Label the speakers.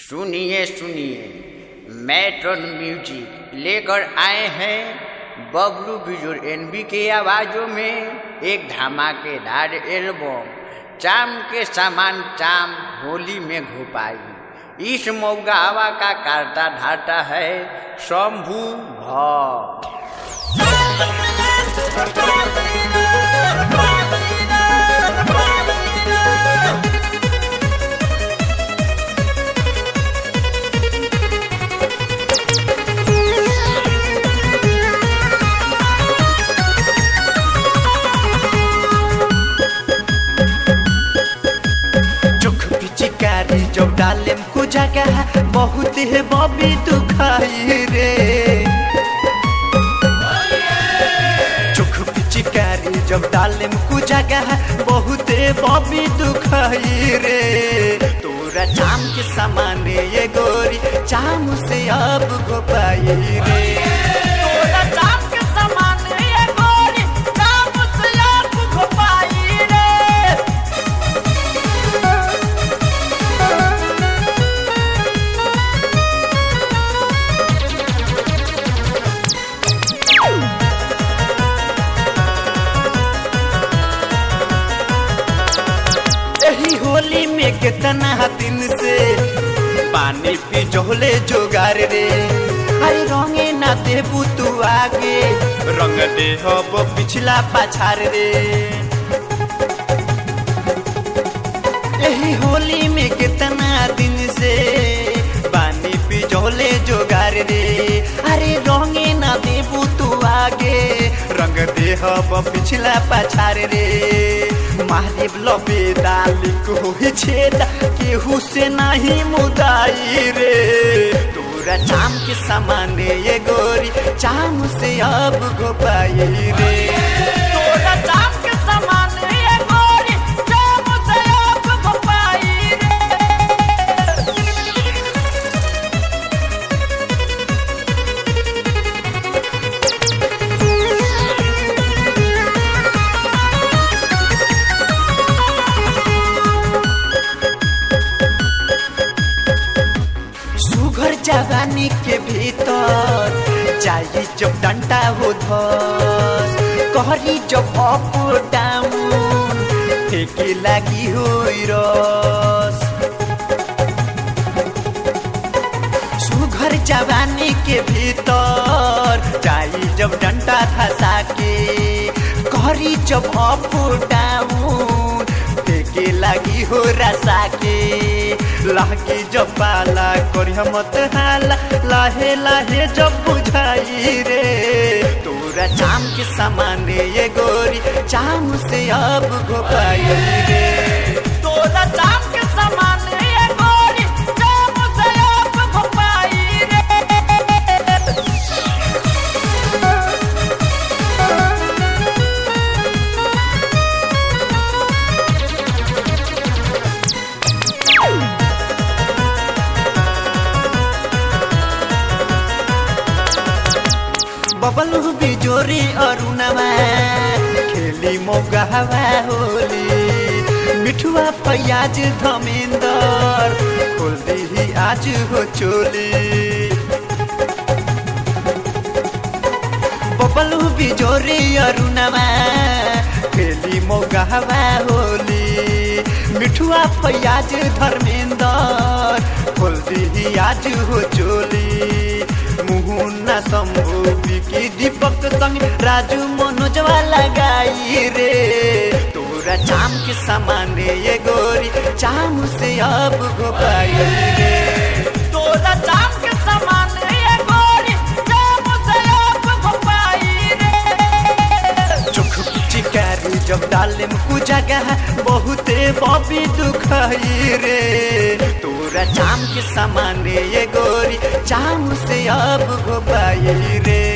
Speaker 1: सुनिए सुनिए, matron music लेकर आए हैं बबलू बिजोर एनबी के आवाजों में एक धमाकेदार एल्बम चाम के समान चाम होली में घुपाई। इस मौका हवा का करता धाता है शंभू भट्ट।
Speaker 2: जब डालेम को जगह बहुत है बॉबी दुखाई रे, चुख पिचकारी जब डालेम को जगह बहुत है बॉबी दुखाई रे। तोरा चाम के समान ये गोरी चाम से अब घोपाई रे, तोरा चाम के समान ये गोरी चाम से अब घोपाई रे। होली में कितना दिन से पानी पी जोले जोगार रे, अरे रंगे ना देबू तू आगे रंग दे हो पिछला पाछार रे। यही होली में कितना दिन से पानी पी जोले जोगार रे, अरे रंगे ना देबू तू आगे रंग दे हो पिछला पाछार रे। महादेव लबे दाली को ही छेदा केहू से नहीं मुदाई रे। तोरा चाम के समान ये गोरी चाम से अब घोपाई रे, तोरा चाम के समान ये गोरी चाम से अब घोपाई रे। जवानी के भीतर चाहिए जब डंडा हो धस, कहरी जब अप डाउन फेंके लगी हो रस। सुघर जवानी के भीतर चाहिए जब डंडा धसा के, कहरी जब अप डाउन फेंके लगी हो रसा के। लागी जब पाला करिया मत हाला लाहे लाहे जब बुझाई रे। तोरा चाम के समान ये गोरी चाम से अब घोपाई रे, तोरा चाम के समान ये गोरी चाम से अब घोपाई रे। बबलू बिजोरी अरुणवा खेली मौका हवा होली, मिठुआ फैयाज धमेंदर खोल दी आज हो चोली। बबलू बिजोरी अरुणवा खेली मौका हवा होली, मिठुआ फैयाज धर्मेंदर खोल दी आज हो चोली। मुहुना शंभू की दीपक संग राजू मनोजवा लगाई रे। तोरा चाम के समान ये गोरी चाम से अब घोपाई रे, तोरा चाम के समान ये गोरी चाम से अब घोपाई रे। चुख पिचकारी जब डाले मुकु जगह बहुते बॉबी दुखाई रे। तोरा चाम के समान ये गोरी चाम से अब घोपाई रे।